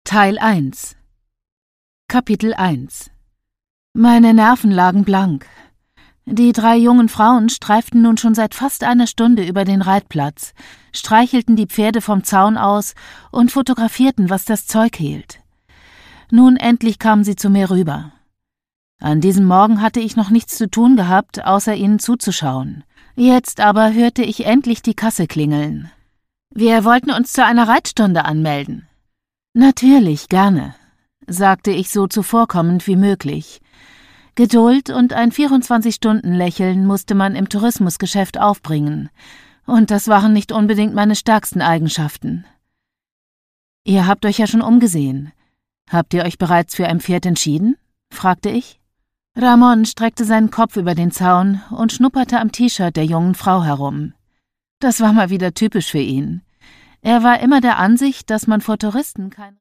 Teil 1 Kapitel 1 Meine Nerven lagen blank. Die 3 jungen Frauen streiften nun schon seit fast einer Stunde über den Reitplatz, streichelten die Pferde vom Zaun aus und fotografierten, was das Zeug hielt. Nun endlich kamen sie zu mir rüber. An diesem Morgen hatte ich noch nichts zu tun gehabt, außer ihnen zuzuschauen. Jetzt aber hörte ich endlich die Kasse klingeln. »Wir wollten uns zu einer Reitstunde anmelden.« »Natürlich, gerne«, sagte ich so zuvorkommend wie möglich. Geduld und ein 24-Stunden-Lächeln musste man im Tourismusgeschäft aufbringen. Und das waren nicht unbedingt meine stärksten Eigenschaften. »Ihr habt euch ja schon umgesehen. Habt ihr euch bereits für ein Pferd entschieden?« fragte ich. Ramon streckte seinen Kopf über den Zaun und schnupperte am T-Shirt der jungen Frau herum. Das war mal wieder typisch für ihn. Er war immer der Ansicht, dass man vor Touristen kein